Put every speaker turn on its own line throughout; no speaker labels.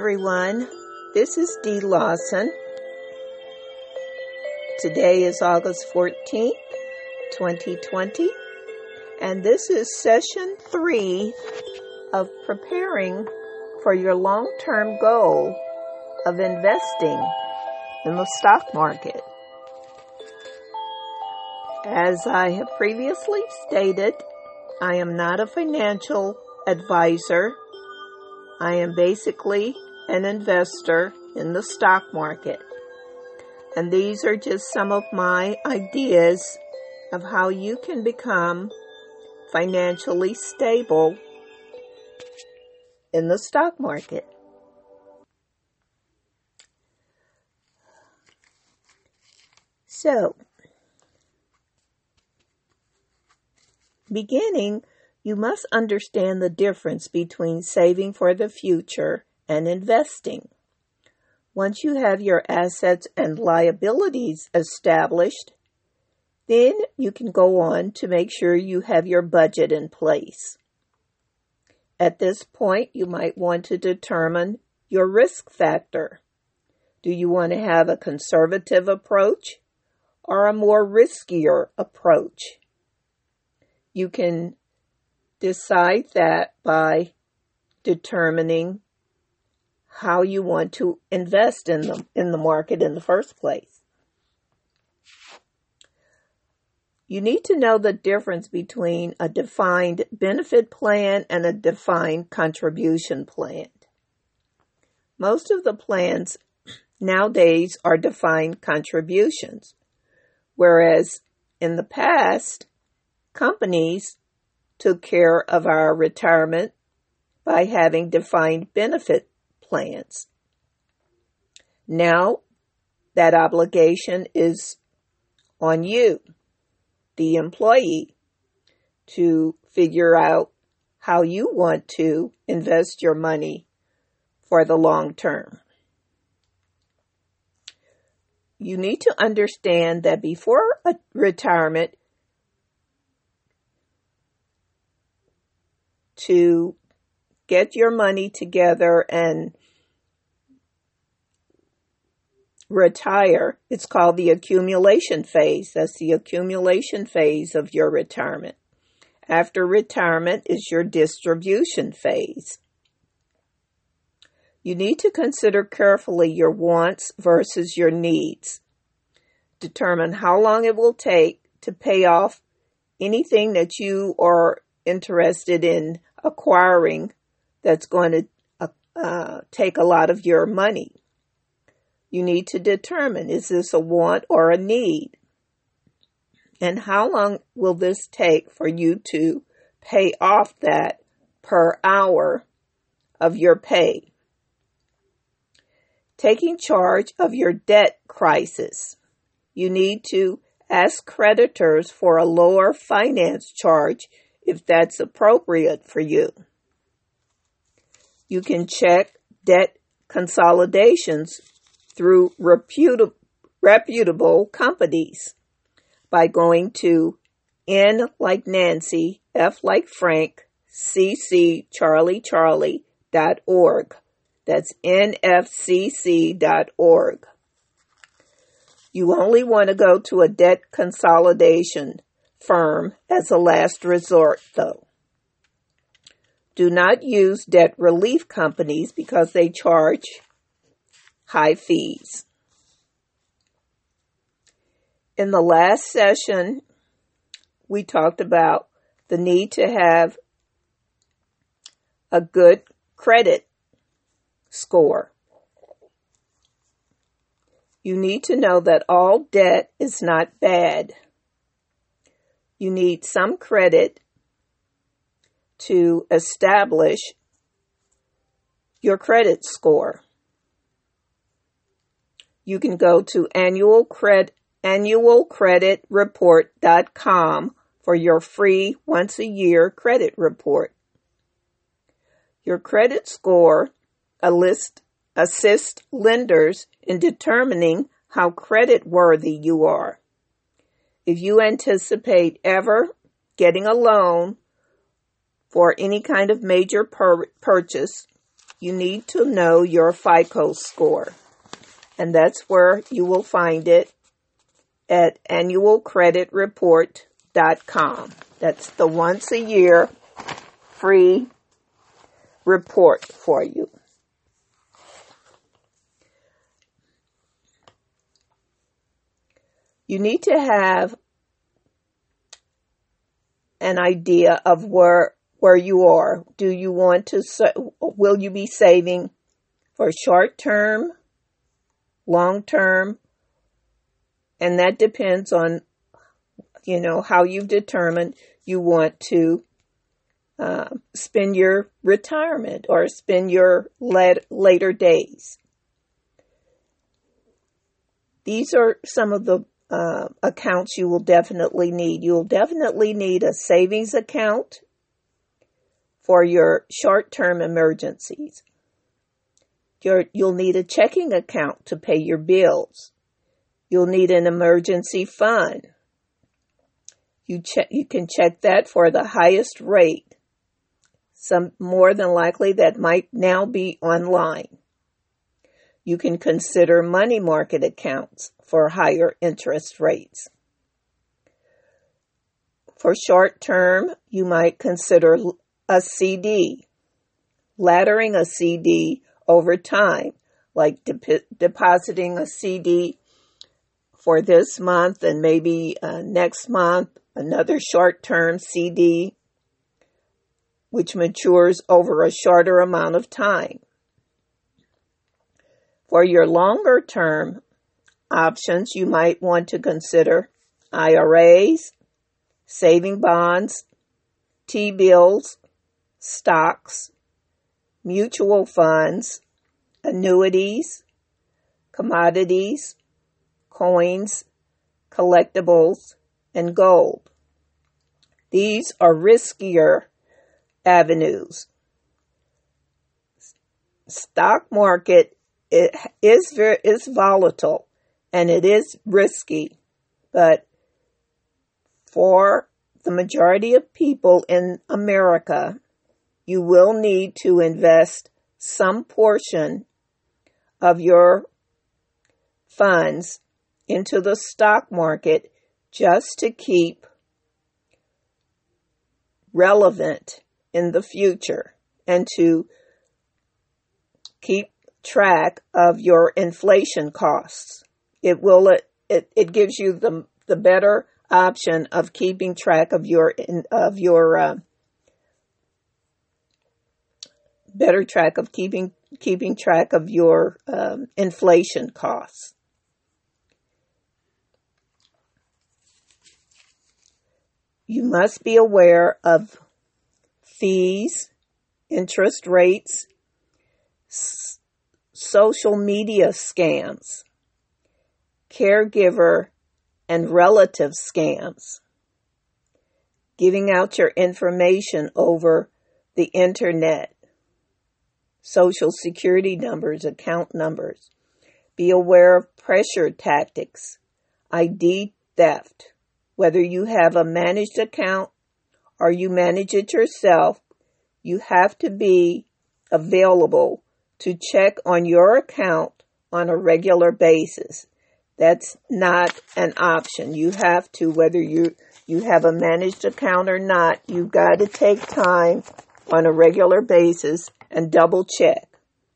everyone. This is Dee Lawson. Today is August 14th, 2020, and this is session 3 of preparing for your long-term goal of investing in the stock market. As I have previously stated, I am not a financial advisor. I am basically an investor in the stock market. And these are just some of my ideas of how you can become financially stable in the stock market. So, beginning, you must understand the difference between saving for the future and investing. Once you have your assets and liabilities established, then you can go on to make sure you have your budget in place. At this point, you might want to determine your risk factor. Do you want to have a conservative approach or a more riskier approach? You can decide that by determining how you want to invest in the market in the first place. You need to know the difference between a defined benefit plan and a defined contribution plan. Most of the plans nowadays are defined contributions, whereas in the past, companies took care of our retirement by having defined benefit plans. Now, that obligation is on you, the employee, to figure out how you want to invest your money for the long term. You need to understand that before a retirement, to get your money together and retire, it's called the accumulation phase. That's the accumulation phase of your retirement. After retirement is your distribution phase. You need to consider carefully your wants versus your needs. Determine how long it will take to pay off anything that you are interested in acquiring that's going to take a lot of your money. You need to determine, is this a want or a need? And how long will this take for you to pay off that per hour of your pay? Taking charge of your debt crisis. You need to ask creditors for a lower finance charge if that's appropriate for you. You can check debt consolidations through reputable companies by going to N like Nancy, F like Frank, CC Charlie.org. That's nfcc.org. You only want to go to a debt consolidation firm as a last resort, though. Do not use debt relief companies because they charge high fees. In the last session, we talked about the need to have a good credit score. You need to know that all debt is not bad. You need some credit to establish your credit score. You can go to annualcreditreport.com for your free once-a-year credit report. Your credit score assists lenders in determining how credit-worthy you are. If you anticipate ever getting a loan for any kind of major purchase, you need to know your FICO score. And that's where you will find it at annualcreditreport.com. That's the once a year free report for you. You need to have an idea of where you are. Do you want to, will you be saving for short term, long term? And that depends on, how you've determined you want to spend your retirement or spend your later days. These are some of the accounts you will definitely need. You'll definitely need a savings account for your short-term emergencies. You'll need a checking account to pay your bills. You'll need an emergency fund. You can check that for the highest rate. Some more than likely that might now be online. You can consider money market accounts for higher interest rates. For short term, you might consider a CD, laddering a CD over time, like depositing a CD for this month and maybe next month, another short-term CD, which matures over a shorter amount of time. For your longer-term options, you might want to consider IRAs, saving bonds, T-bills, stocks, mutual funds, annuities, commodities, coins, collectibles, and gold. These are riskier avenues. Stock market is volatile and it is risky, but for the majority of people in America, you will need to invest some portion of your funds into the stock market just to keep relevant in the future and to keep track of your inflation costs. It gives you the better option of keeping track of your better track of keeping track of your inflation costs. You must be aware of fees, interest rates, social media scams, caregiver and relative scams, giving out your information over the internet, social security numbers, account numbers. Be aware of pressure tactics, ID theft. Whether you have a managed account or you manage it yourself, you have to be available to check on your account on a regular basis. That's not an option. You have to, whether you have a managed account or not, you've got to take time on a regular basis and double check.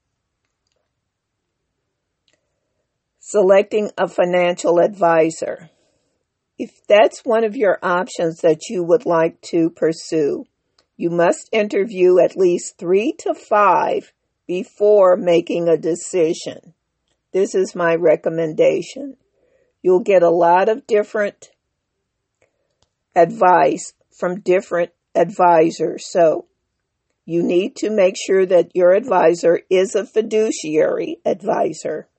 Selecting a financial advisor. If that's one of your options that you would like to pursue, you must interview at least 3 to 5 before making a decision. This is my recommendation. You'll get a lot of different advice from different advisors, so you need to make sure that your advisor is a fiduciary advisor.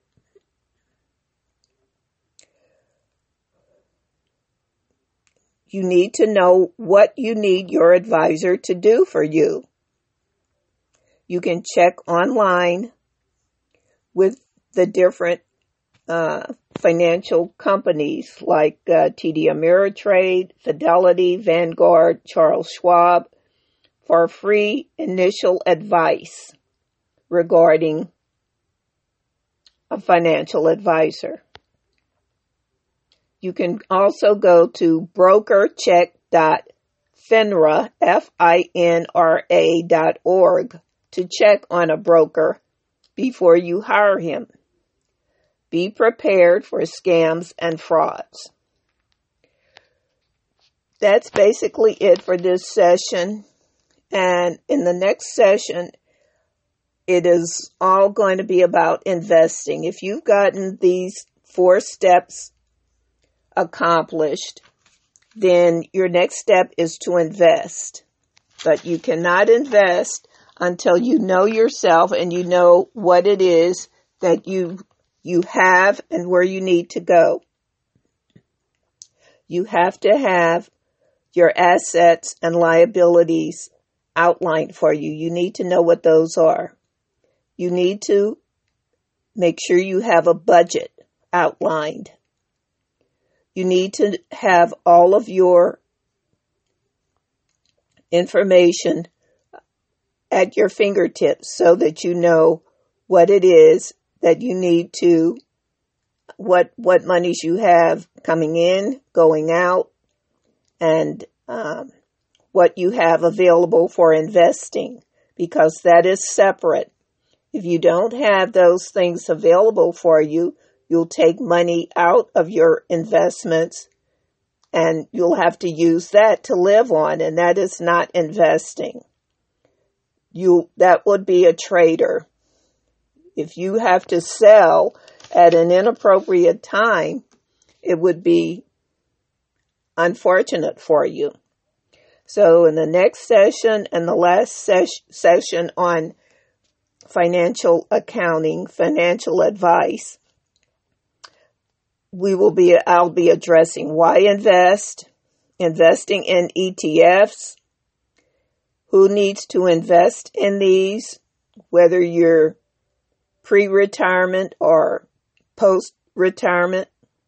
You need to know what you need your advisor to do for you. You can check online with the different financial companies like TD Ameritrade, Fidelity, Vanguard, Charles Schwab for free initial advice. regarding a financial advisor. You can also go to brokercheck.finra.org to check on a broker before you hire him. Be prepared for scams and frauds. That's basically it for this session. And in the next session, it is all going to be about investing. If you've gotten these 4 steps accomplished, then your next step is to invest. But you cannot invest until you know yourself and you know what it is that you have and where you need to go. You have to have your assets and liabilities outlined for you. You need to know what those are. You need to make sure you have a budget outlined. You need to have all of your information at your fingertips so that you know what it is that you need to, what monies you have coming in, going out, and what you have available for investing, because that is separate. If you don't have those things available for you, you'll take money out of your investments and you'll have to use that to live on, and that is not investing. That would be a trader. If you have to sell at an inappropriate time, it would be unfortunate for you. So in the next session and the last session on financial accounting, financial advice, I'll be addressing why invest, investing in ETFs, who needs to invest in these, whether you're pre-retirement or post-retirement,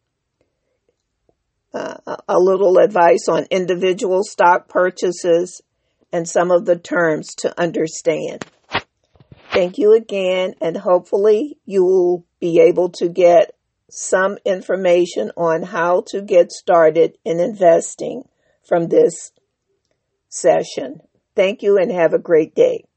a little advice on individual stock purchases, and some of the terms to understand. Thank you again, and hopefully you will be able to get some information on how to get started in investing from this session. Thank you and have a great day.